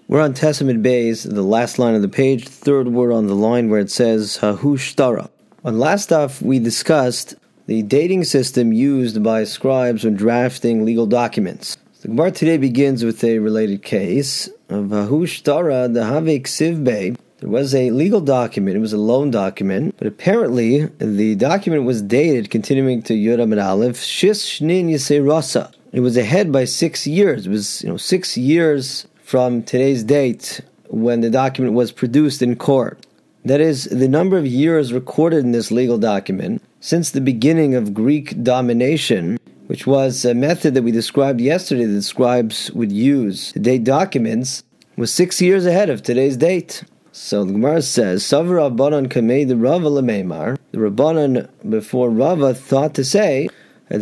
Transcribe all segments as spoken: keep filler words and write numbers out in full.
We're on Testament Bays, the last line of the page, third word on the line where it says Hahu Shtara. On last stuff, we discussed the dating system used by scribes when drafting legal documents. The Gemara today begins with a related case of Hahu Shtara the Havek Sivbei. There was a legal document, it was a loan document, but apparently the document was dated, continuing to Yud Amud Aleph, Shis Shnin Yisei Rasa. It was ahead by six years. It was, you know, six years from today's date when the document was produced in court. That is, the number of years recorded in this legal document since the beginning of Greek domination, which was a method that we described yesterday that scribes would use to date documents, was six years ahead of today's date. So the Gemara says, Savar Rabbanan kamei the Rava lemeimar. The Rabbanan before Rava thought to say, seems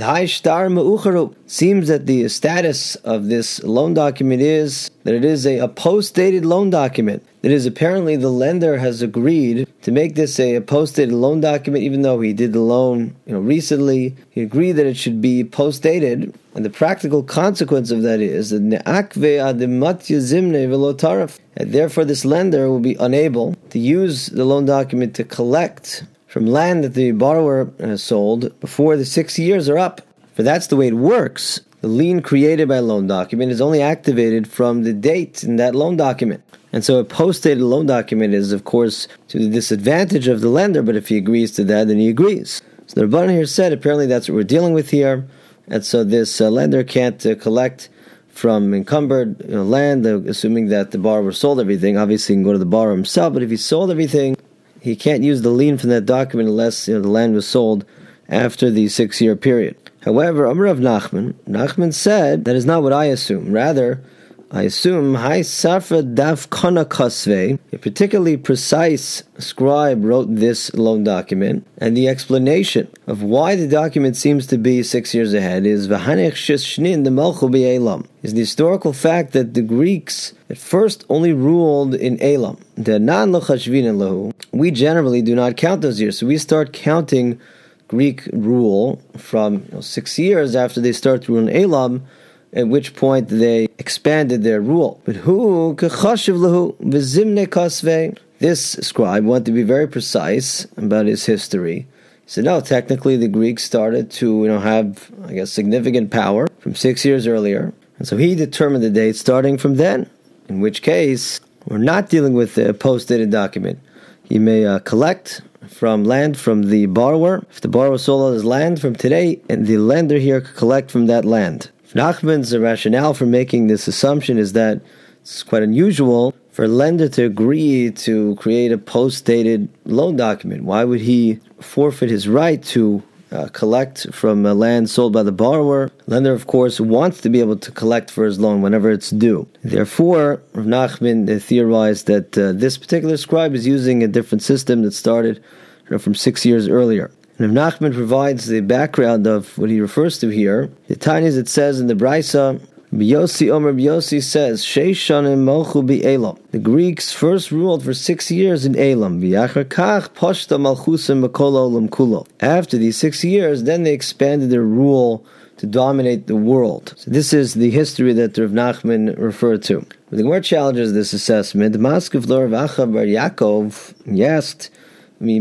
that the status of this loan document is that it is a, a post-dated loan document. That is, apparently the lender has agreed to make this a, a post-dated loan document, even though he did the loan, you know, recently. He agreed that it should be post-dated, and the practical consequence of that is that and therefore this lender will be unable to use the loan document to collect from land that the borrower has sold before the six years are up. For that's the way it works. The lien created by a loan document is only activated from the date in that loan document. And so a post-dated loan document is, of course, to the disadvantage of the lender, but if he agrees to that, then he agrees. So the Rabbanan here said, apparently that's what we're dealing with here, and so this uh, lender can't uh, collect from encumbered you know, land, uh, assuming that the borrower sold everything. Obviously, he can go to the borrower himself, but if he sold everything, he can't use the lien from that document unless you know, the land was sold after the six-year period. However, Amar of Nachman, Nachman said, that is not what I assume. Rather, I assume, Hai Safra Daf Kana Kasve, a particularly precise scribe wrote this loan document, and the explanation of why the document seems to be six years ahead is V'hanech Shis Shnin the Malchu B'Elam, is the historical fact that the Greeks at first only ruled in Elam. We generally do not count those years, so we start counting Greek rule from you know, six years after they start to rule in Elam, at which point they expanded their rule. But who kechashiv lahu v'zimne kasvei? This scribe wanted to be very precise about his history. He said, no, technically the Greeks started to you know have, I guess, significant power from six years earlier. And so he determined the date starting from then, in which case we're not dealing with a post-dated document. He may uh, collect from land from the borrower. If the borrower sold all his land from today, and the lender here could collect from that land. Nachman's rationale for making this assumption is that it's quite unusual for a lender to agree to create a post-dated loan document. Why would he forfeit his right to uh, collect from a land sold by the borrower? Lender, of course, wants to be able to collect for his loan whenever it's due. Therefore, Rav Nachman uh, theorized that uh, this particular scribe is using a different system that started you know, from six years earlier. And Rav Nachman provides the background of what he refers to here. The Tanyas, it says in the Braisa, B'Yossi Omer B'Yossi says, Sheish shanim malchu b'Elam. The Greeks first ruled for six years in Elam. V'yachar kach pashta malchusim b'kol olam kulo. After these six years, then they expanded their rule to dominate the world. So this is the history that Rav Nachman referred to. But the Gemara challenges this assessment. Maskav Lor Vacha Bar Yaakov, he asked, who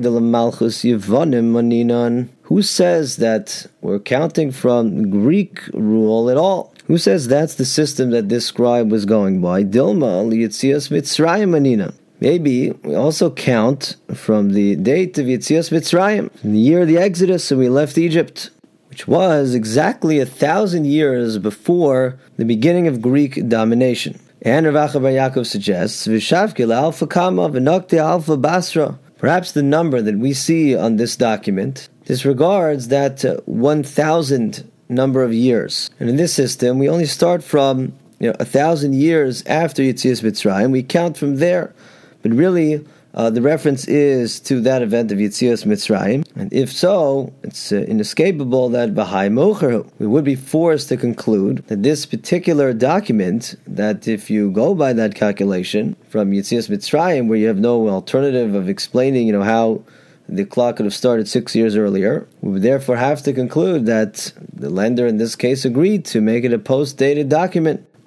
says that we're counting from Greek rule at all? Who says that's the system that this scribe was going by? Dilma Yitzias Mitzrayim Manina. Maybe we also count from the date of Yitzias Mitzrayim, from the year of the Exodus, and we left Egypt, which was exactly a thousand years before the beginning of Greek domination. And Rav Acha Bar Yaakov suggests, V'shavkil alpha kama v'nokte alpha basra. Perhaps the number that we see on this document disregards that uh, one thousand number of years. And in this system, we only start from you know, a thousand years after Yitzias Mitzrayim. We count from there. But really, uh, the reference is to that event of Yitzias Mitzrayim. And if so, it's uh, inescapable that B'hai Mocher, we would be forced to conclude that this particular document, that if you go by that calculation from Yitzias Mitzrayim, where you have no alternative of explaining, you know, how the clock could have started six years earlier, we would therefore have to conclude that the lender in this case agreed to make it a post-dated document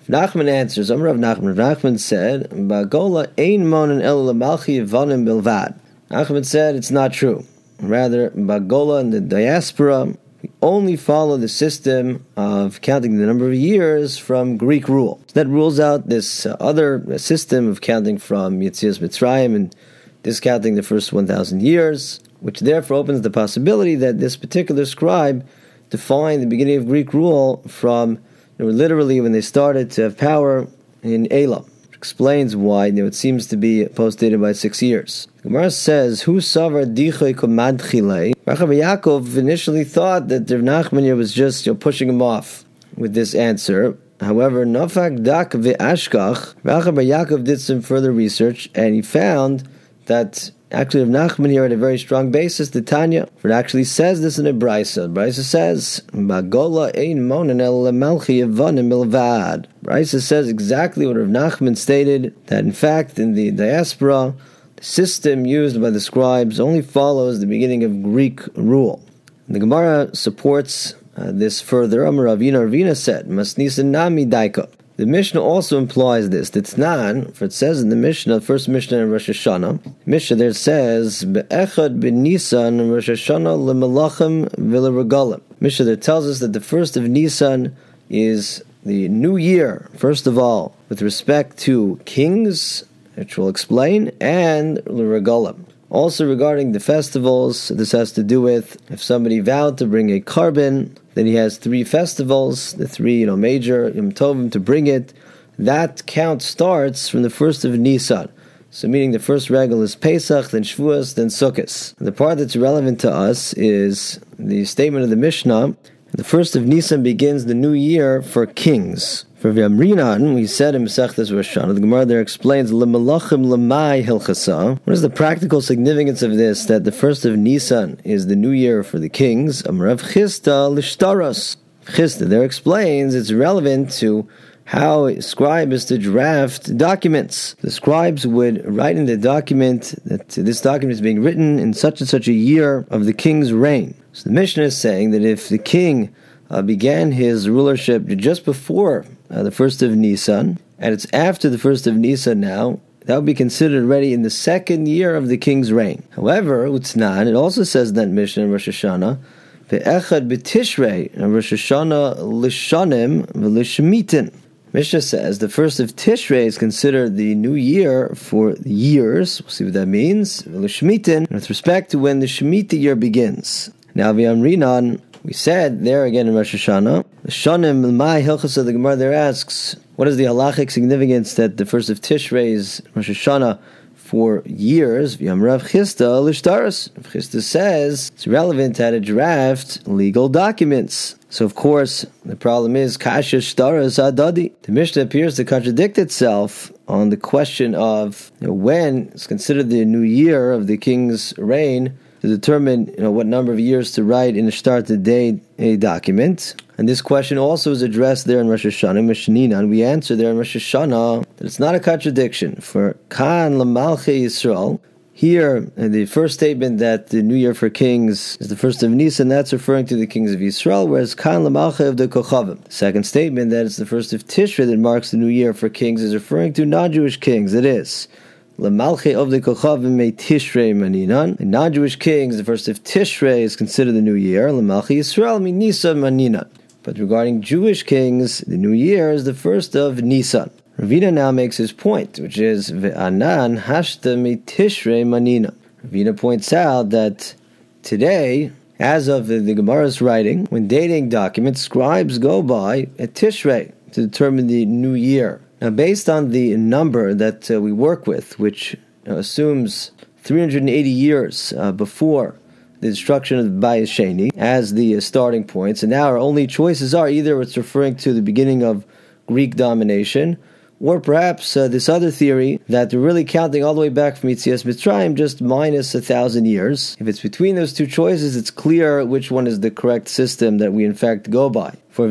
Nachman answers, Amar Rav Nachman, Rav Nachman said, Ba'gola ein monen el lemalchi yevanim bilvad. Nachman said it's not true. Rather, Ba'gola in the diaspora, we only follow the system of counting the number of years from Greek rule. So that rules out this uh, other system of counting from Yetzias Mitzrayim and discounting the first one thousand years, which therefore opens the possibility that this particular scribe defined the beginning of Greek rule from, you know, literally when they started to have power in Elam. Explains why, you know, it seems to be post-dated by six years. The Gemara says, "Who savar dichoy komad chilei?" Rabbi Yaakov initially thought that Rav Nachman was just, you know, pushing him off with this answer. However, Nafak dak ve'ashkach, Rabbi Yaakov did some further research and he found that actually Rav Nachman here had a very strong basis. The Tanya, it actually says this in a brisa. Brisa says, "Bagola ein monen el lemalchi yevanim milvad." Brisa says exactly what Rav Nachman stated, that in fact in the diaspora, the system used by the scribes only follows the beginning of Greek rule. The Gemara supports uh, this further. Amar Ravina Ravina said, "Masnisa nami daika." The Mishnah also implies this. The Tnan, for it says in the Mishnah, the first Mishnah in Rosh Hashanah, Mishnah there says, Be'echad b'Nisan Rosh Hashanah le'melachim v'le'regalim. Mishnah there tells us that the first of Nisan is the new year, first of all, with respect to kings, which we'll explain, and l'regalim. Also regarding the festivals, this has to do with if somebody vowed to bring a carbon, then he has three festivals, the three, you know, major Yom Tovim to bring it. That count starts from the first of Nisan. So meaning the first regal is Pesach, then Shavuos, then Sukkot. The part that's relevant to us is the statement of the Mishnah. The first of Nisan begins the new year for kings. For V'amrinan, we said in Masechtas Rosh Hashanah, the Gemara there explains, L'melachim l'mai hilchasa. What is the practical significance of this, that the first of Nisan is the new year for the kings? Amrav Chista l'shtaros. Chista there explains it's relevant to how a scribe is to draft documents. The scribes would write in the document that this document is being written in such and such a year of the king's reign. So the Mishnah is saying that if the king uh, began his rulership just before uh, the first of Nisan, and it's after the first of Nisan now, that would be considered already in the second year of the king's reign. However, Utznan, it also says in that Mishnah in Rosh Hashanah, Ve'echad b'Tishrei, Rosh Hashanah lishanim v'lishmitin. Mishnah says the first of Tishrei is considered the new year for years. We'll see what that means. L'shmitin, with respect to when the Shemitah year begins. Now, V'amrinan, we said there again in Rosh Hashanah, the Shanim l'mai hilchasa, the Gemara there asks, what is the halachic significance that the first of Tishrei is Rosh Hashanah for years? V'amrav Chista l'shtaros. Chista says it's relevant to how to draft legal documents. So of course, the problem is kasha shtaros adadi. The Mishnah appears to contradict itself on the question of, you know, when it's considered the new year of the king's reign to determine, you know, what number of years to write in a start to date a document. And this question also is addressed there in Rosh Hashanah, Mishnina, and we answer there in Rosh Hashanah that it's not a contradiction. For Kan Lamalche Yisrael, here, in the first statement that the new year for kings is the first of Nisan, that's referring to the kings of Yisrael, whereas Kan Lamalche of the Kochavim. The second statement that it's the first of Tishrei that marks the new year for kings is referring to non-Jewish kings. It is Lamalche of the Kochavim me Tishrei Maninan. In non-Jewish kings, the first of Tishrei is considered the new year. Lamalche Yisrael me Nisan Maninan. But regarding Jewish kings, the new year is the first of Nisan. Ravina now makes his point, which is Ve'anan hashta mi Tishrei manina. Ravina points out that today, as of the, the Gemara's writing, when dating documents, scribes go by a Tishrei to determine the new year. Now, based on the number that uh, we work with, which uh, assumes three hundred eighty years uh, before the destruction of Bayis Sheni as the uh, starting point, so now our only choices are either it's referring to the beginning of Greek domination, or perhaps uh, this other theory that they're really counting all the way back from Yetzias Mitzrayim, just minus a thousand years. If it's between those two choices, it's clear which one is the correct system that we in fact go by. For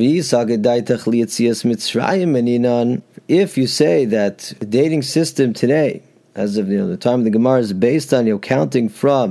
Yetzias Mitzrayim Meninan, if you say that the dating system today, as of, you know, the time of the Gemara, is based on, you know, counting from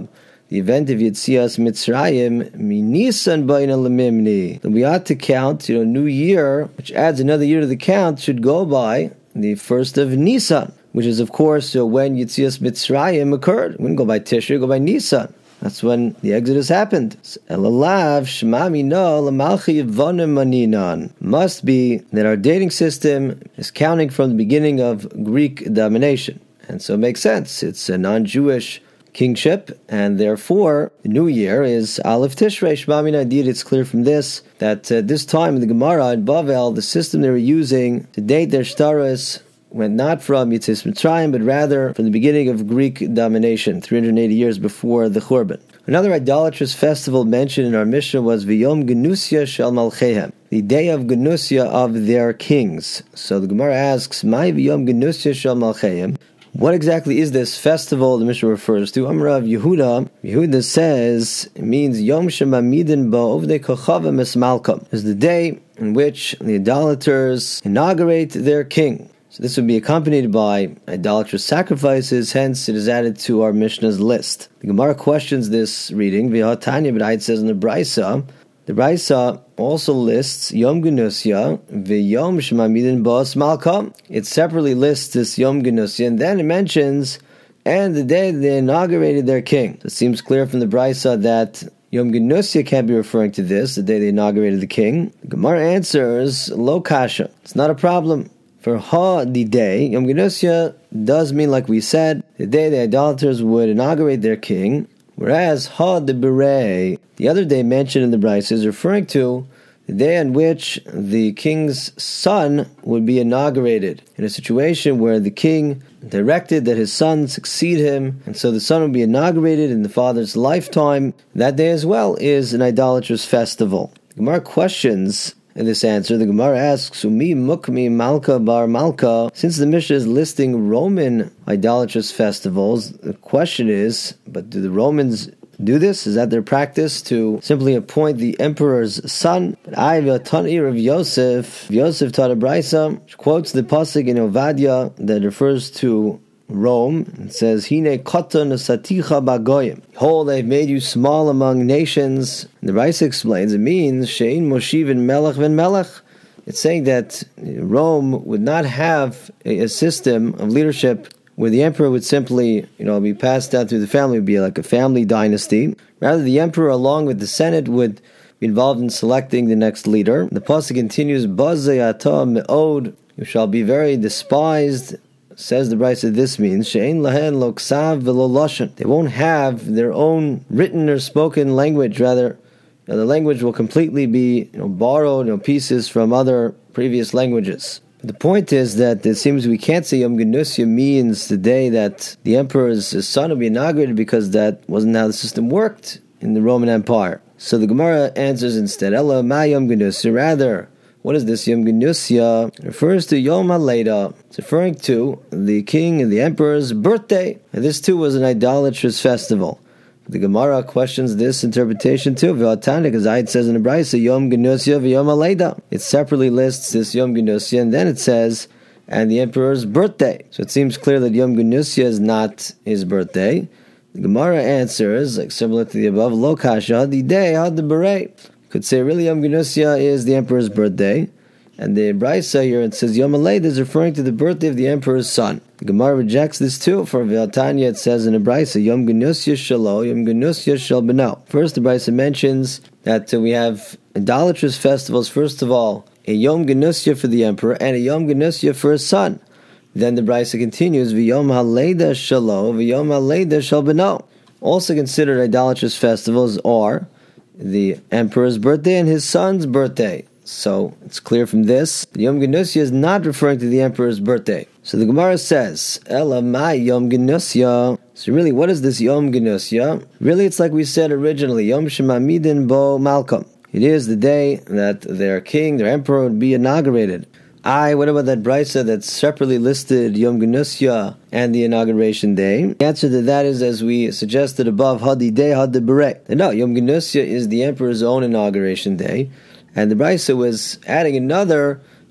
the event of Yetzias Mitzrayim, Minisan Baina Lemimni. We ought to count, you know, New Year, which adds another year to the count, should go by the first of Nisan, which is, of course, uh, when Yetzias Mitzrayim occurred. We wouldn't go by Tishrei, go by Nisan. That's when the Exodus happened. Elalav Shemami no Lamalchi Yevonim Maninan. Must be that our dating system is counting from the beginning of Greek domination. And so it makes sense. It's a non-Jewish kingship, and therefore the new year is Aleph Tishrei. Shemami no, indeed, it's clear from this that uh, this time in the Gemara in Bavel, the system they were using to date their shtaros went not from Yetzias Mitzrayim, but rather from the beginning of Greek domination, three hundred eighty years before the Churban. Another idolatrous festival mentioned in our Mishnah was V'yom Genusya Shel Malchehem, the day of Genusya of their kings. So the Gemara asks, Mai V'yom Genusya Shel Malchehem? What exactly is this festival the Mishnah refers to? Amrav Yehuda, Yehuda says, it means Yom Shemamidin Bo Ovdei Kochavim Es Malkam. It's the day in which the idolaters inaugurate their king. So this would be accompanied by idolatrous sacrifices, hence it is added to our Mishnah's list. The Gemara questions this reading, V'hatanya, but it says in the Brisa, the Brisa also lists Yom Genusya, V'yom Shemamidin Bos Malkam. It separately lists this Yom Genusya, and then it mentions, and the day they inaugurated their king. So it seems clear from the Brisa that Yom Genusya can't be referring to this, the day they inaugurated the king. The Gemara answers, Lo Kasha. It's not a problem. For Ha, the day, Yom Genusya does mean, like we said, the day the idolaters would inaugurate their king, whereas Ha, the Berei, the other day mentioned in the Brisa, is referring to the day on which the king's son would be inaugurated, in a situation where the king directed that his son succeed him, and so the son would be inaugurated in the father's lifetime. That day as well is an idolatrous festival. The Gemara questions in this answer. The Gemara asks, Umi mukmi malka bar malka. Since the Mishnah is listing Roman idolatrous festivals, the question is, but do the Romans do this? Is that their practice, to simply appoint the emperor's son? But I, Tanir of Yosef, Yosef taught a Brisa, which quotes the pasuk in Ovadia that refers to Rome. It says, Hine katan saticha bagoyim. Behold, I've made you small among nations. And the Brisa explains, it means Shein Moshivin Melech ben Melech. It's saying that Rome would not have a, a system of leadership where the emperor would simply, you know, be passed down through the family. It would be like a family dynasty. Rather, the emperor, along with the Senate, would be involved in selecting the next leader. The pasuk continues, Bazei ata me'od. You shall be very despised. Says the Brisa, this means she'ein lahen lo ksav v'lo lashon. They won't have their own written or spoken language. Rather, you know, the language will completely be, you know, borrowed, you know, pieces from other previous languages. The point is that it seems we can't say Yom Genusya means the day that the emperor's son will be inaugurated, because that wasn't how the system worked in the Roman Empire. So the Gemara answers instead, Ella ma Yom Genusya. Rather, what is this Yom Genusya? It refers to Yom HaLeida. It's referring to the king and the emperor's birthday. And this too was an idolatrous festival. The Gemara questions this interpretation too. V'atana, because it says in the Brisa, Yom Genusya v'Yom HaLeida. It separately lists this Yom Genusya, and then it says, and the emperor's birthday. So it seems clear that Yom Genusya is not his birthday. The Gemara answers, like similar to the above, Lo kasha, the day had the beret. Could say really Yom Genusya is the emperor's birthday, and the Brisa here it says Yom HaLeida is referring to the birthday of the emperor's son. The Gemara rejects this too. For V'atanya it says in the Brisa Yom Genusya shalo, Yom Genusya shel beno. First the Brisa mentions that uh, we have idolatrous festivals. First of all, a Yom Genusya for the emperor and a Yom Genusya for his son. Then the Brisa continues V'yom HaLeida shalo, V'yom HaLeida shel beno. Also considered idolatrous festivals are the emperor's birthday and his son's birthday. So it's clear from this, the Yom Genusya is not referring to the emperor's birthday. So the Gemara says, Ela ma Yom Genusya. So really, what is this Yom Genusya? Really, it's like we said originally, Yom Shemamidin Bo Malkam. It is the day that their king, their emperor, would be inaugurated. I, what about that Brisa that separately listed Yom Genusya and the inauguration day? The answer to that is, as we suggested above, Hadi Day, Hadi Beret. No, Yom Genusya is the emperor's own inauguration day, and the Brisa was adding another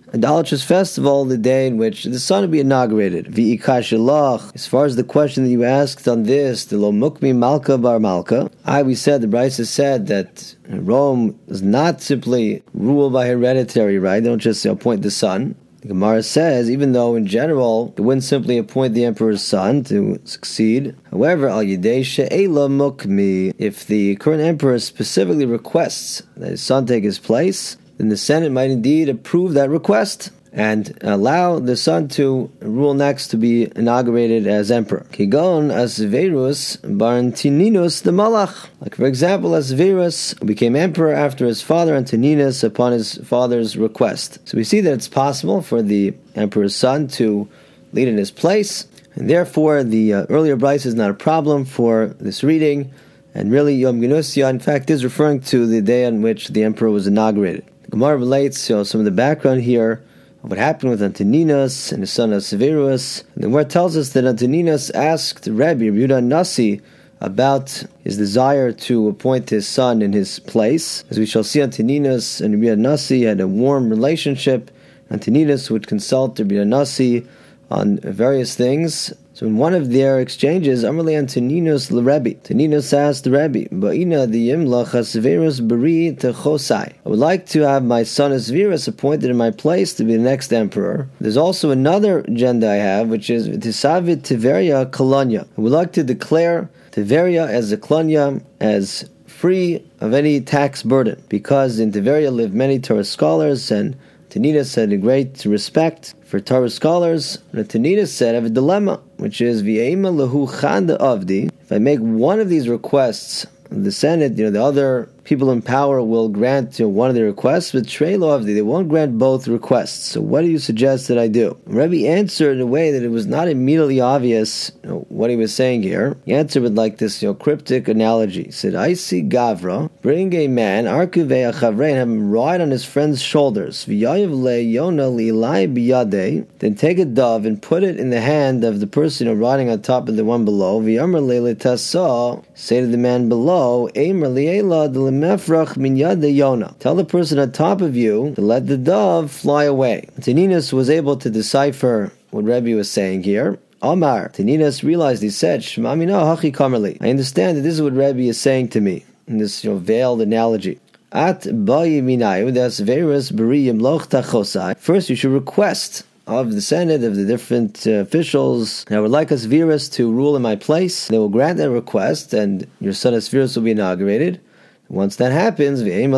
idolatrous festival, the day in which the sun will be inaugurated. V'ikashalach. As far as the question that you asked on this, the lo mukmi malka bar malka, I we said the Brisa said that Rome does not simply rule by hereditary right. They don't just appoint the son. The Gemara says, even though in general it wouldn't simply appoint the emperor's son to succeed, however, al yidei she'ela mukmi, if the current emperor specifically requests that his son take his place, then the Senate might indeed approve that request and allow the son to rule next, to be inaugurated as emperor. Kigon Asverus bar Antoninus the Malach. Like for example, Asverus became emperor after his father Antoninus upon his father's request. So we see that it's possible for the emperor's son to lead in his place, and therefore the uh, earlier Brisa is not a problem for this reading, and really Yom Genusya in fact is referring to the day on which the emperor was inaugurated. The Gemara relates you know, some of the background here what happened with Antoninus and his son Asverus. And the Gemara tells us that Antoninus asked Rabbi Yehuda Nasi about his desire to appoint his son in his place. As we shall see, Antoninus and Rabbi Yehuda Nasi had a warm relationship. Antoninus would consult Rabbi Yehuda Nasi on various things. So in one of their exchanges, Amarle Antoninus l'Rebbe, Antoninus asked the Rebbe, Ba'ina the Yimlach Asverus bari techosai. I would like to have my son Asverus appointed in my place to be the next emperor. There's also another agenda I have, which is Tisavit Tiveria Kolonya. I would like to declare Tiveria as a Kolonya, as free of any tax burden, because in Tiveria live many Torah scholars, and Antoninus had a great respect for Torah scholars. And Antoninus said, I have a dilemma, which is V'yeima lehu chanda avdi. If I make one of these requests, the Senate, you know, the other people in power will grant you know, one of the requests, but Trei lo avdi, they won't grant both requests. So what do you suggest that I do? Rebbe answered in a way that it was not immediately obvious you know, what he was saying here. He answered with like this you know, cryptic analogy. He said, I see Gavra, bring a man, arkuvei achavrein, have him ride on his friend's shoulders, v'yayiv le yona li'ilai biyadei, then take a dove and put it in the hand of the person you know, riding on top of the one below, v'yamar le letasa, say to the man below, eimer li'ela de mefrach min yadei yona. Tell the person on top of you to let the dove fly away. Antoninus was able to decipher what Rebbe was saying here. Amar, Antoninus realized, he said, Shema mina hachi kamerli. I understand that this is what Rebbe is saying to me in this you know, veiled analogy. At bayi minayu das verus beriyim loch tachosai. First, you should request of the Senate, of the different uh, officials, I would like Asverus to rule in my place. They will grant that request, and your son Asverus will be inaugurated. Once that happens, then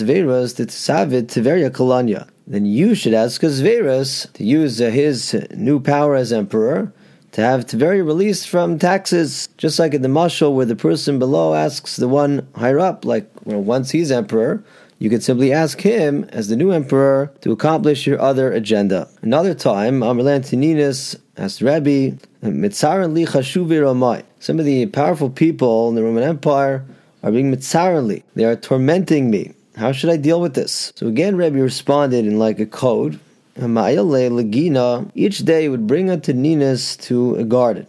you should ask Asverus to use uh, his new power as emperor to have Tiberia released from taxes, just like in the mashal where the person below asks the one higher up, like you know, once he's emperor, you can simply ask him as the new emperor to accomplish your other agenda. Another time, Amarle Antoninus asked Rabbi, some of the powerful people in the Roman Empire are being mitzarali. They are tormenting me. How should I deal with this? So again, Rebbe responded in like a code. Each day he would bring Antoninus to a garden.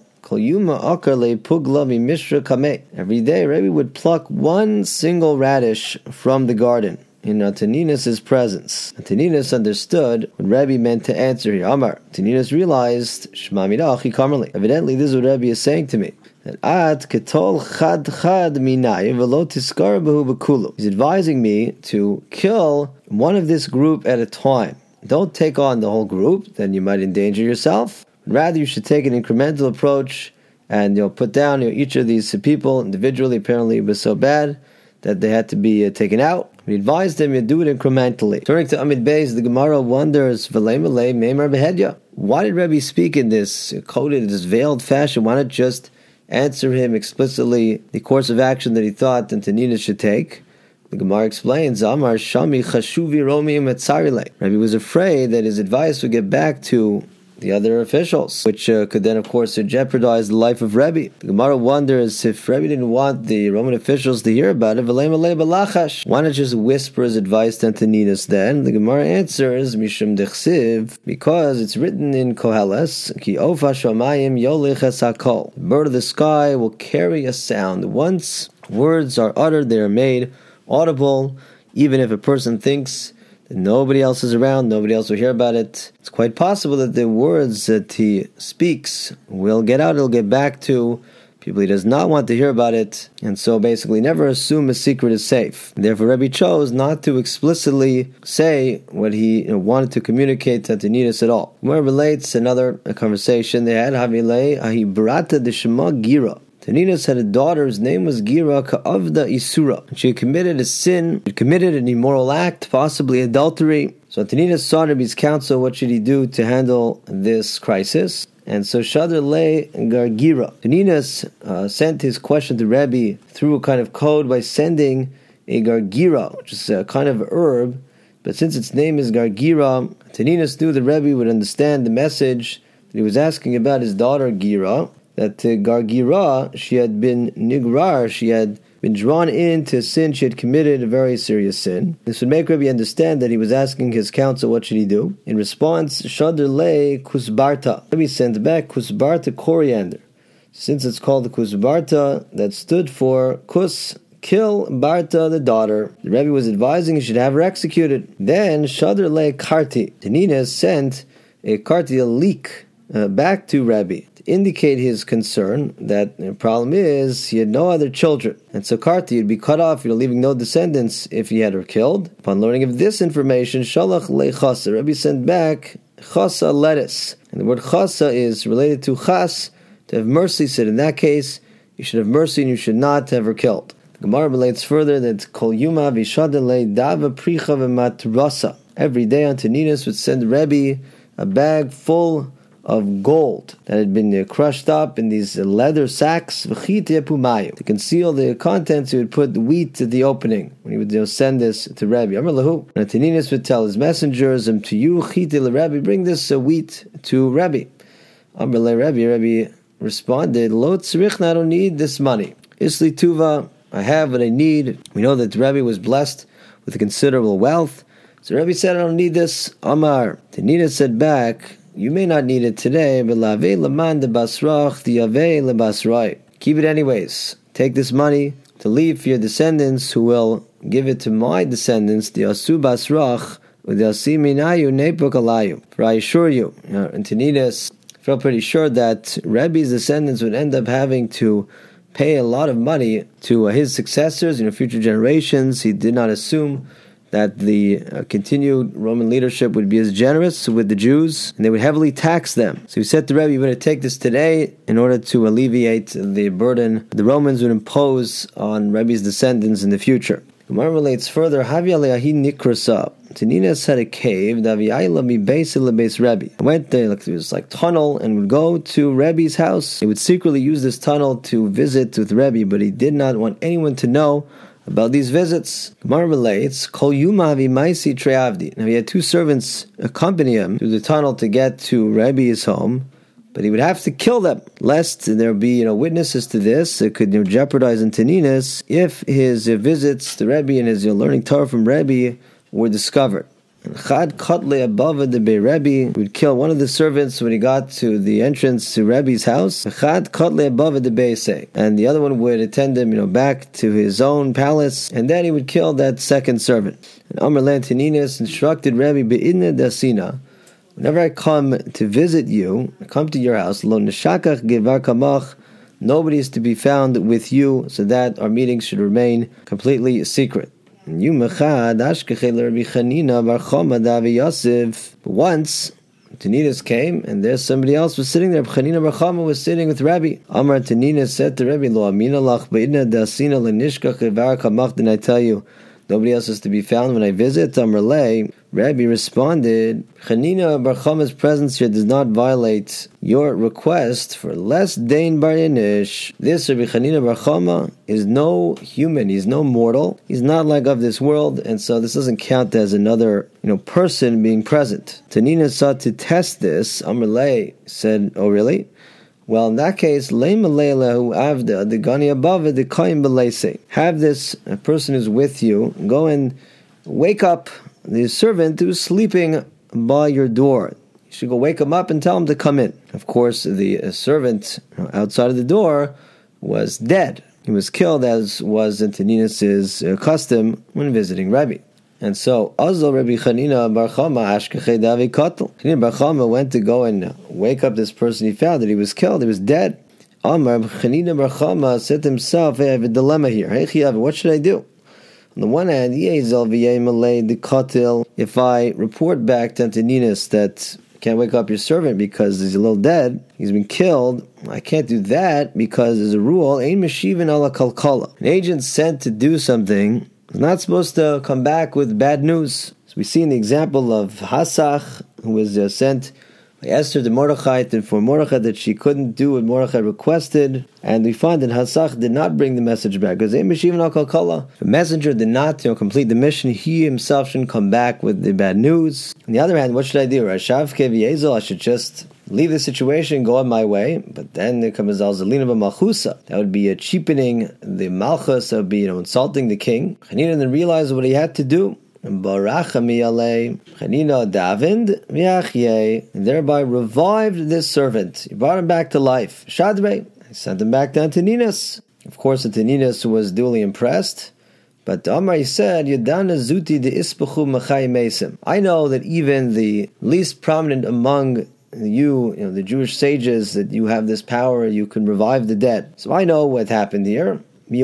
Every day, Rebbe would pluck one single radish from the garden in Antoninus' presence. Antoninus understood what Rebbe meant to answer here. Amar. Antoninus realized, evidently this is what Rebbe is saying to me. That at ketol chad chad minay velo tiskar behu bekulu. He's advising me to kill one of this group at a time. Don't take on the whole group, then you might endanger yourself. Rather, you should take an incremental approach and you know put down you know, each of these people individually. Apparently, it was so bad that they had to be uh, taken out. We advised them to do it incrementally. Turning to Amid Beis, the Gemara wonders, why did Rebbe speak in this coded, this veiled fashion? Why not just answer him explicitly the course of action that he thought Antoninus should take? The Gemara explains, Amar Shami Chashuvi Romi Metzarile. Rebbe was afraid that his advice would get back to the other officials, which uh, could then, of course, jeopardize the life of Rebbe. The Gemara wonders if Rebbe didn't want the Roman officials to hear about it, why not just whisper his advice to Antoninus then? The Gemara answers, Mishum Dechsiv, because it's written in Koheles, Ki Ofa Shomayim Yolich Hakol. The bird of the sky will carry a sound. Once words are uttered, they are made audible, even if a person thinks Nobody else is around, nobody else will hear about it. It's quite possible that the words that he speaks will get out, it'll get back to people he does not want to hear about it, and so basically never assume a secret is safe. Therefore, Rebbe chose not to explicitly say what he you know, wanted to communicate to Taninas at all. More relates another a conversation they had, Havilei Ahibrata de Shema Gira. Taninas had a daughter whose name was Gira Ka'avda Isura. She had committed a sin, she had committed an immoral act, possibly adultery. So Taninas sought Rebbe's counsel, what should he do to handle this crisis? And so Shadr Le Gargira. Taninas uh, sent his question to Rebbe through a kind of code by sending a Gargira, which is a kind of herb. But since its name is Gargira, Taninas knew the Rebbe would understand the message that he was asking about his daughter Gira. That uh, Gargira, she had been nigrar, she had been drawn into a sin, she had committed a very serious sin. This would make Rebbe understand that he was asking his counsel, what should he do? In response, Shadr Le Kusbarta. Rebbe sent back Kusbarta coriander. Since it's called the Kusbarta, that stood for Kus, kill Barta, the daughter. The Rebbe was advising he should have her executed. Then Shadr Le Karti. Taninas sent a Karti, a leak, uh, back to Rebbe. Indicate his concern that the problem is he had no other children, and so Karti would be cut off, you know, leaving no descendants if he had her killed. Upon learning of this information, Shalach le Chasa, Rebbe sent back Chasa lettuce, and the word Chasa is related to Chas, to have mercy. Said in that case, you should have mercy and you should not have her killed. The Gemara relates further that Kol Yuma v'Shada le Dava Pricha v'Matrasa. Every day on Taninas would send Rebbe a bag full of gold that had been uh, crushed up in these uh, leather sacks to conceal the contents. He would put wheat at the opening when he would you know, send this to Rebbe. And Taninas would tell his messengers, "Um to you, Rebbe, bring this uh, wheat to Rebbe." Amr le Rebbe, Rebbe responded, "Lo tzrich, I don't need this money. Isli tuva, I have what I need." We know that Rebbe was blessed with considerable wealth, so Rebbe said, "I don't need this." Amar, Taninas said back, "You may not need it today, but lavei laman de basrach diavei lebasrai. Keep it anyways. Take this money to leave for your descendants, who will give it to my descendants, the asu basrach, with the asiminayu nepuk alayu. For I assure you," you know, and Taninas felt pretty sure that Rebbe's descendants would end up having to pay a lot of money to uh, his successors, you know, future generations. He did not assume that the uh, continued Roman leadership would be as generous with the Jews, and they would heavily tax them. So he said to Rebbe, "You better take this today in order to alleviate the burden the Romans would impose on Rebbe's descendants in the future." Gemara relates further, Havi Aleahi Nikrasa. Taninas had a cave, Daviayla mi Beisil Beis Rebbe. I went there, like, it was like tunnel, and would go to Rebbe's house. He would secretly use this tunnel to visit with Rebbe, but he did not want anyone to know about these visits. Gemara relates, Kol Yuma Maisi Treavdi. Now he had two servants accompany him through the tunnel to get to Rebbe's home, but he would have to kill them, lest there be you know witnesses to this. It could you know, jeopardize Taninas if his uh, visits to Rebbe and his you know, learning Torah from Rebbe were discovered. And Chad Kotle above the Be Rebbe would kill one of the servants when he got to the entrance to Rebbe's house. Chad Kotle above the Be say, and the other one would attend him, you know, back to his own palace, and then he would kill that second servant. And Amr Len Taninas instructed Rebbe Be'inna Dasina, whenever I come to visit you, I come to your house, Lo Neshakach Gevar Kamach, nobody is to be found with you, so that our meetings should remain completely secret. Once, Taninas came, and there somebody else was sitting there. Chanina bar Chama was sitting with Rabbi. Amar Taninas said to Rabbi, Lo amina lach be'idna dasina lenishkach evar kamach. Didn't I tell you nobody else is to be found when I visit? Amar lei. Rabbi responded, Chanina bar Chama's presence here does not violate your request for less dain bar yenish. This Rabbi Chanina bar Chama is no human. He's no mortal. He's not like of this world, and so this doesn't count as another, you know, person being present. Tanina sought to test this. Amar lei said, "Oh, really? Well, in that case, avda the gani above the kaim b'leise. Have this person who's with you go and wake up the servant who's sleeping by your door. You should go wake him up and tell him to come in." Of course, the servant outside of the door was dead. He was killed, as was Taninas' custom when visiting Rebbe. And so, Azal Rabbi Chanina Bar Chama Ashkechei Davi Katel. Chanina Bar Chama went to go and wake up this person. He found that he was killed, he was dead. Amar Chanina Bar Chama said to himself, hey, I have a dilemma here. Hey, Chiyav, what should I do? On the one hand, if I report back to Antoninus that I can't wake up your servant because he's a little dead, he's been killed, I can't do that because there's a rule, ein meshivin ala kalkala. An agent sent to do something is not supposed to come back with bad news. So we see in the example of Hasach, who was uh, sent by Esther to Mordechai to inform Mordechai that she couldn't do what Mordechai requested, and we find that Hasach did not bring the message back because the messenger did not you know, complete the mission. He himself shouldn't come back with the bad news. On the other hand, what should I do? I should just leave the situation, go on my way, but then there comes Zalzalina b'malchusa. That would be a cheapening the malchus, that would be you know, insulting the king. Chanina then realized what he had to do. Barachami alei Chanina davened v'achyei, and thereby revived this servant. He brought him back to life. Shadrei, he sent him back to Antoninus. Of course, Antoninus was duly impressed. But Amar, he said, Yadana zuti de ispachu machai mesim. I know that even the least prominent among you, you know, the Jewish sages, that you have this power, you can revive the dead. So I know what happened here. He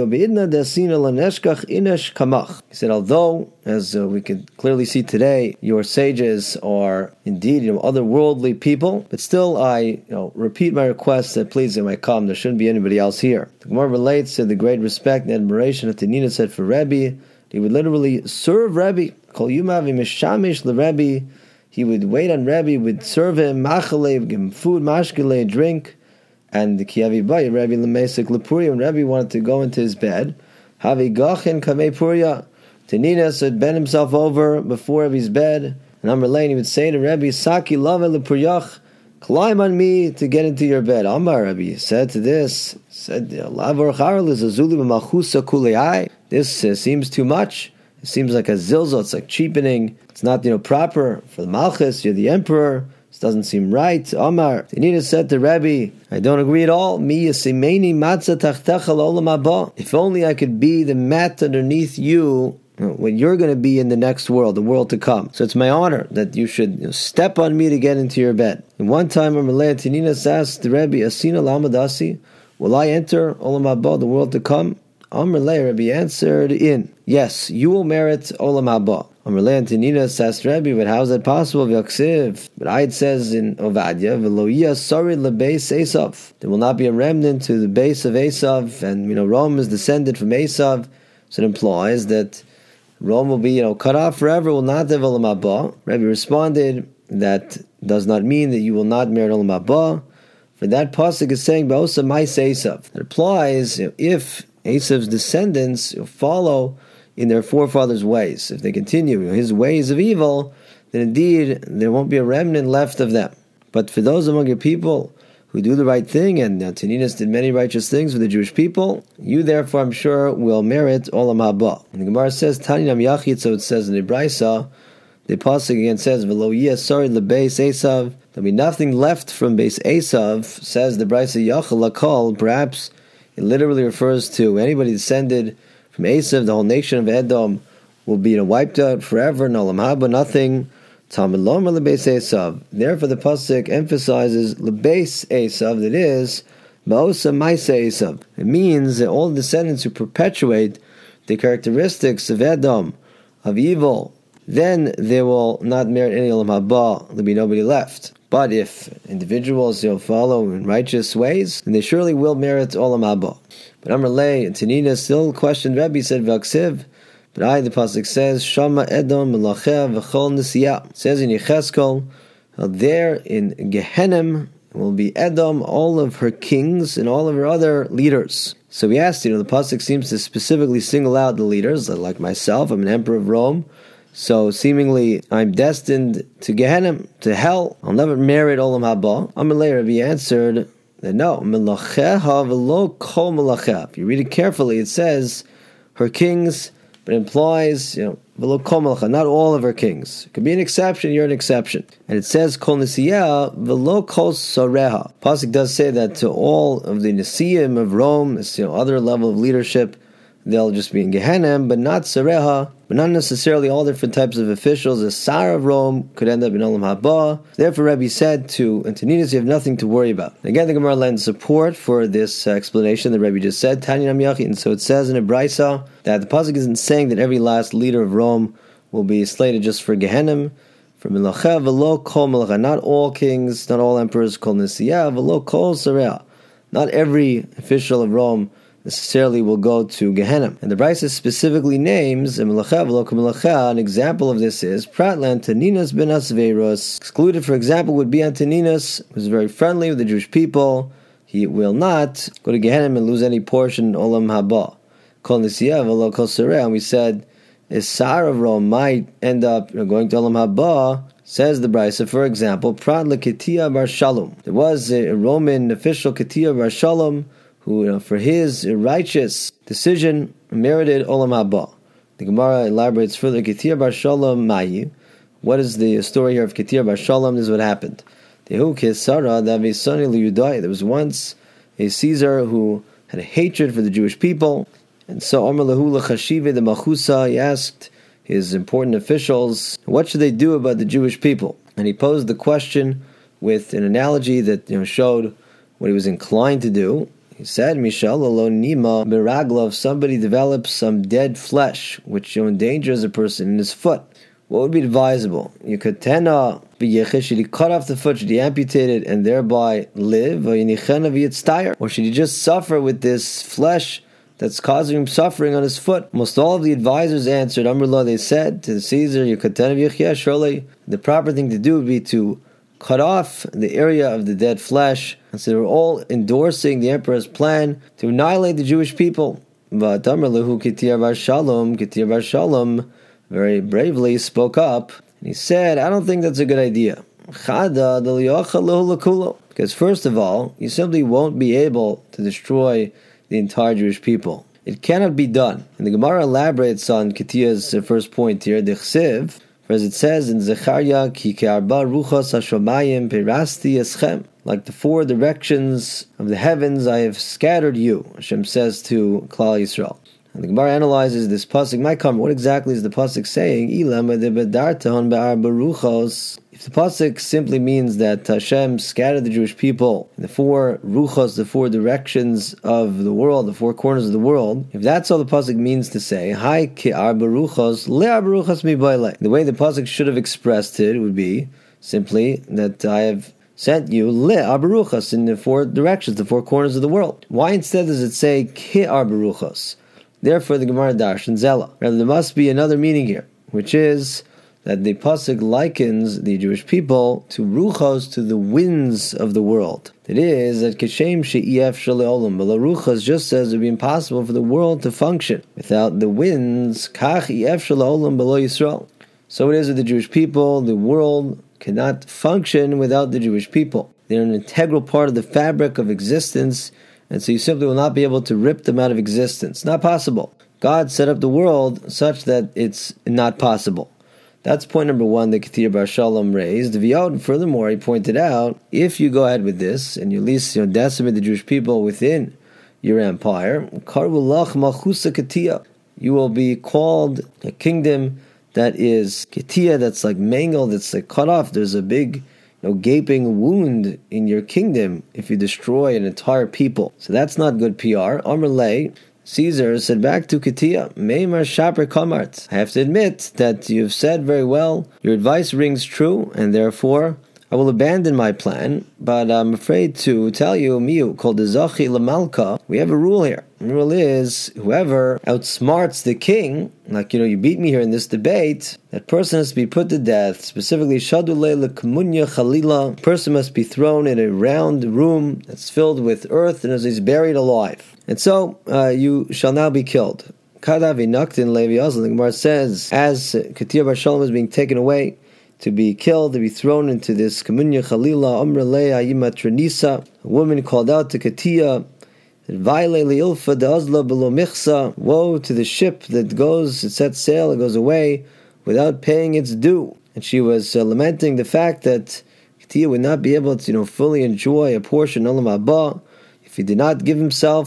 said, although, as uh, we could clearly see today, your sages are indeed you know, otherworldly people, but still I you know, repeat my request that please, when I come, there shouldn't be anybody else here. The Gemara relates to the great respect and admiration that Tanina said for Rebbe. He would literally serve Rebbe. Kol yumav mishamish l'Rebbe. He would wait on Rebbe, would serve him, machale, give him food, mashkele, drink. And the Kiyavi Bayi, Rebbe Lemesik Lepuria, when Rebbe wanted to go into his bed, Havi Gachin Kamei Puria, Tanina would bend himself over before Rebbe's bed, and Amar Lane, he would say to Rebbe, Saki Lave Lepuriach, climb on me to get into your bed. Amar Rebbe said to this, said, Lavor Charl is Azuli B'malchusa Kulei. This uh, seems too much. It seems like a zilzal, it's like cheapening. It's not, you know, proper for the Malchus, you're the emperor. This doesn't seem right. Omar, Tanina said to Rebbe, I don't agree at all. Mi yasimeni matzah tachtecha l'olam haba. If only I could be the mat underneath you when you're going to be in the next world, the world to come. So it's my honor that you should you know, step on me to get into your bed. And one time, Amalei Tanina asked the Rebbe, Asina lamadasi, will I enter olam haba, the world to come? Amalei, Rebbe answered in, yes, you will merit olam haba. Amalei and Tanina asked Rebbe, but how is that possible? V'yaksiv. But it says in Ovadia, V'loiyah sari lebeis Esav. There will not be a remnant to the base of Esav, and you know Rome is descended from Esav, so it implies that Rome will be you know cut off forever. Will not have olam haba. Rebbe responded, that does not mean that you will not merit olam haba. For that pasuk is saying Ba'osa mais Esav. It applies you know, if Esav's descendants you know, follow in their forefathers' ways. If they continue his ways of evil, then indeed there won't be a remnant left of them. But for those among your people who do the right thing, and uh, Tanina did many righteous things for the Jewish people, you therefore, I'm sure, will merit olam haba. And the Gemara says, Taninam Yachid, so it says in the Brisa, the Pasuk again says, V'lo yeh sari lebeis Esav, there'll be nothing left from base Esav, says the Brisa Yachal Lakal, perhaps it literally refers to anybody descended from Esav, the whole nation of Edom will be you know, wiped out forever. No olam haba, nothing. Talmud Lomer lebeis Esav. Therefore, the pasuk emphasizes lebeis Esav. That is, Ba'osa mais Esav. It means that all the descendants who perpetuate the characteristics of Edom, of evil, then they will not merit any olam haba. There'll be nobody left. But if individuals you know, follow in righteous ways, then they surely will merit olam haba. But Amar Lei, Tanina still questioned Rebbe, said V'aksiv, but I, the pasuk says, Shama Edom Melacheh V'chol Nisiyah. It says in Yecheskel, there in Gehenim will be Edom, all of her kings and all of her other leaders. So we asked, you know, the pasuk seems to specifically single out the leaders, like myself, I'm an emperor of Rome, so seemingly I'm destined to Gehenim, to hell. I'll never merit olam haba. Amar Lei, Rebbe answered, no, if you read it carefully, it says her kings, but it implies, you know, not all of her kings. It could be an exception, you're an exception. And it says kol nisiyah v'lo kol sareha. Pasuk does say that to all of the Nesiim of Rome, this you know, other level of leadership, they'll just be in Gehenna, but not Sareha, but not necessarily all different types of officials. The Tsar of Rome could end up in Olam Haba. Therefore, Rebbe said to Antoninus, you have nothing to worry about. Again, the Gemara lends support for this uh, explanation that Rebbe just said. Tanya Nam Yachid. And so it says in a Brisa that the pasuk isn't saying that every last leader of Rome will be slated just for Gehenna. For Melacha v'lo kol Melacha. Not all kings, not all emperors kol Nisiyah v'lo kol Sareha. Not every official of Rome necessarily will go to Gehenna. And the Brisa specifically names an example of this is Pratla Antoninus ben Asverus. Excluded, for example, would be Antoninus, who's very friendly with the Jewish people. He will not go to Gehenna and lose any portion in Olam Haba. Kol Nisiyah v'lo kol Sareha. And we said a Tsar of Rome might end up you know, going to Olam Haba. Says the Brisa, for example, Pratla Ketia bar Shalom. There was a Roman official, Ketia bar Shalom, who, you know, for his righteous decision, merited Olam Haba. The Gemara elaborates further, Ketia bar Shalom Mayi. What is the story here of Ketia bar Shalom? This is what happened. There was once a Caesar who had a hatred for the Jewish people, and so Amar Lahu l'chashive the Machusa, he asked his important officials, what should they do about the Jewish people? And he posed the question with an analogy that you know showed what he was inclined to do. He said, Mishal alon nima miragla, if somebody develops some dead flesh, which you know, endangers a person in his foot, what would be advisable? You could tena b'yechid, should he cut off the foot, should he amputate it and thereby live? Or or should he just suffer with this flesh that's causing him suffering on his foot? Most all of the advisors answered, Amrullah, they said to Caesar, you could tena b'yechid, surely the proper thing to do would be to cut off the area of the dead flesh. And so they were all endorsing the emperor's plan to annihilate the Jewish people. But Amar Lahu Ketia bar Shalom, Ketia bar Shalom very bravely spoke up, and he said, I don't think that's a good idea. Because first of all, you simply won't be able to destroy the entire Jewish people. It cannot be done. And the Gemara elaborates on Ketia's first point here, Dechsev, as it says in Zechariah, Ki ke'arba ruchos hashomayim perasti eschem. Like the four directions of the heavens, I have scattered you, Hashem says to Klal Yisrael. And the Gemara analyzes this pasuk. My comment, what exactly is the pasuk saying? If the pasuk simply means that Hashem scattered the Jewish people in the four ruchos, the four directions of the world, the four corners of the world, if that's all the pasuk means to say, Hai ke'arba ruchos, le'arba ruchos mibayle. The way the pasuk should have expressed it would be simply that I have sent you le'arba ruchos in the four directions, the four corners of the world. Why instead does it say ke'arba ruchos? Therefore, the Gemara darshan zela. Rather, there must be another meaning here, which is that the pasuk likens the Jewish people to ruchos, to the winds of the world. It is that keshem she'ef shaleolam, but ruchos just says it would be impossible for the world to function without the winds. Kach ef shaleolam below Yisrael. So it is with the Jewish people. The world cannot function without the Jewish people. They're an integral part of the fabric of existence, and so you simply will not be able to rip them out of existence. Not possible. God set up the world such that it's not possible. That's point number one that Ketia bar Shalom raised. V'yod, furthermore, he pointed out, if you go ahead with this, and you at least you know, decimate the Jewish people within your empire, Karvulach Malchusa Ketia, you will be called a kingdom that is Ketia, that's like mangled, that's like cut off. There's a big you know, gaping wound in your kingdom if you destroy an entire people. So that's not good P R. Amar Lei, Caesar said back to Ketia, Meimar Shaper Kamart. I have to admit that you've said very well, your advice rings true, and therefore I will abandon my plan, but I'm afraid to tell you, Miu, called the Zachi Lamalka, we have a rule here. The rule is, whoever outsmarts the king, like, you know, you beat me here in this debate, that person has to be put to death. Specifically, Shadule Lekmunya Khalila, person must be thrown in a round room that's filled with earth and as he's buried alive. And so, uh, you shall now be killed. Kadavi Naktin Levi Azal, the Gemara says, as Ketia bar Shalom is being taken away, to be killed, to be thrown into this Kamunya Khalila, Amrele Ayima Trenisa, a woman called out to Ketia, woe to the ship that goes, it sets sail, it goes away without paying its due. And she was uh, lamenting the fact that Ketia would not be able to, you know, fully enjoy a portion of Olam Haba if he did not give himself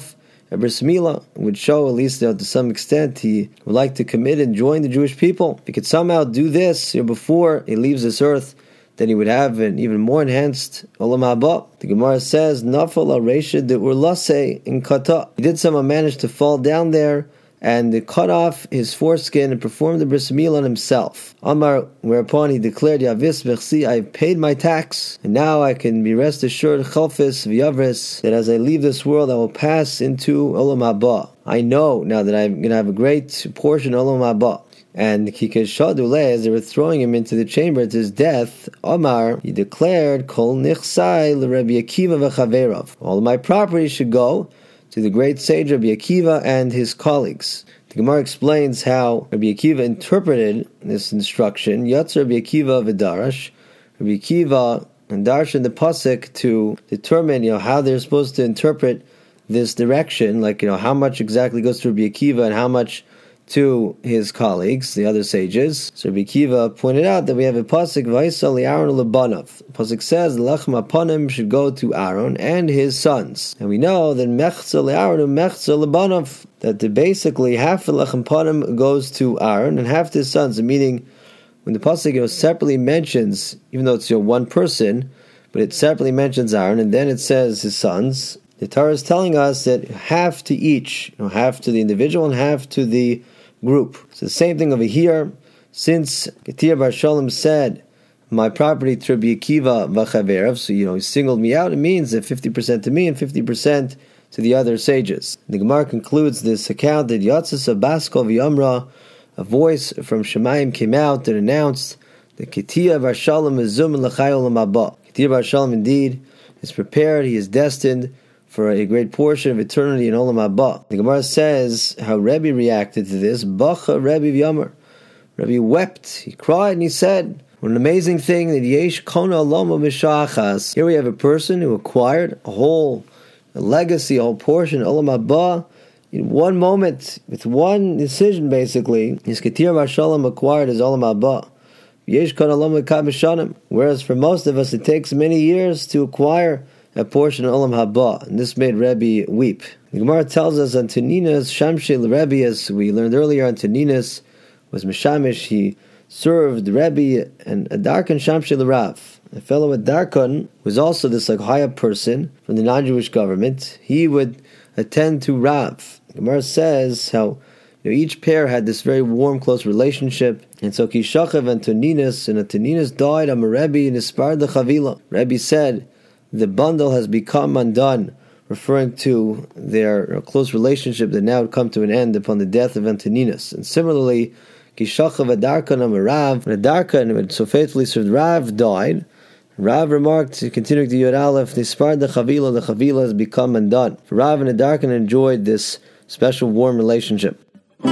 a bris milah. It would show, at least you know, to some extent, he would like to commit and join the Jewish people. If he could somehow do this you know, before he leaves this earth, then he would have an even more enhanced Olam Haba. The Gemara says, Nafal Aresha de Urlase in Kata. He did somehow manage to fall down there and cut off his foreskin and performed the bris milah on himself. Amar, whereupon he declared, Yavis Bechsi, I paid my tax, and now I can be rest assured, Chalfis V'Yavris, that as I leave this world, I will pass into Olam Haba. I know now that I'm going to have a great portion of Olam Haba. And Kikashadule, as they were throwing him into the chamber to his death, Omar, he declared, Kol Nichsai l'Rabbi Akiva v'Chaverav. All of my property should go to the great sage Rabbi Akiva and his colleagues. The Gemara explains how Rabbi Akiva interpreted this instruction. Yatz Rabbi Akiva v'Darash. Rabbi Akiva and darshan the pasuk to determine, you know, how they're supposed to interpret this direction, like, you know, how much exactly goes to Rabbi Akiva and how much to his colleagues, the other sages. So Rabbi Akiva pointed out that we have a pasuk, Vaisal li'Aaron u'lebanav. The pasuk says, Lechem hapanim should go to Aaron and his sons. And we know that Mechza li'Aaron u'Mechza lebanav, that the basically half of Lechem panim goes to Aaron and half to his sons. Meaning, when the pasuk you know, separately mentions, even though it's you know, one person, but it separately mentions Aaron, and then it says his sons, the Torah is telling us that half to each, you know, half to the individual and half to the group. So the same thing over here. Since Ketir Bar Shalom said, my property to Rabbi Akiva v'Chaverav, so you know he singled me out, it means that fifty percent to me and fifty percent to the other sages. The Gemara concludes this account that Yatzis Abaskol v'Yamra, a voice from Shemayim came out that announced that Ketir Bar Shalom is zum l'chai olam haba. Ketir Bar Shalom indeed is prepared, he is destined for a great portion of eternity in Olam Haba. The Gemara says how Rebbe reacted to this. Bacha Rebbe V'Yamar. Rebbe wept, he cried, and he said, what an amazing thing that Yesh Kona Aloma B'Shachas. Here we have a person who acquired a whole a legacy, a whole portion of Olam Haba in one moment, with one decision basically. His Ketir Bar Shalom acquired his Olam Haba. Yesh Kona Aloma B'Shanim. Whereas for most of us it takes many years to acquire a portion of Olam Haba, and this made Rebbe weep. The Gemara tells us Antoninas Shamshel Rebbe, as we learned earlier, Antoninas was Meshamish, he served Rebbe, and Adarkan Shamshel Rav. A fellow Adarkan was also this like high up person from the non-Jewish government. He would attend to Rav. The Gemara says how you know, each pair had this very warm, close relationship, and so Kishachav and Antoninas, and Antoninas died on Rebbe and Ispar the Chavila. Rebbe said, the bundle has become undone, referring to their close relationship that now had come to an end upon the death of Antoninas. And similarly, Kishachav Adarkan Amarav, when Adarkan, who had so faithfully served Rav, died, Rav remarked, continuing to Yod Aleph, Nispar the Chavila, the Chavila has become undone. For Rav and Adarkan enjoyed this special warm relationship.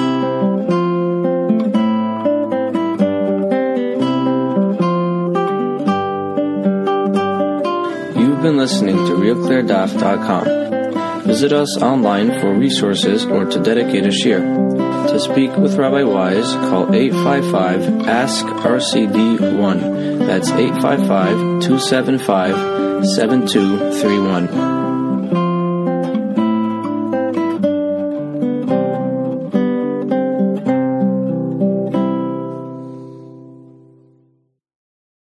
You've been listening to Real Clear Daf dot com. Visit us online for resources or to dedicate a shir. To speak with Rabbi Wise, call eight five five, ask R C D one. That's eight five five, two seven five, seven two three one.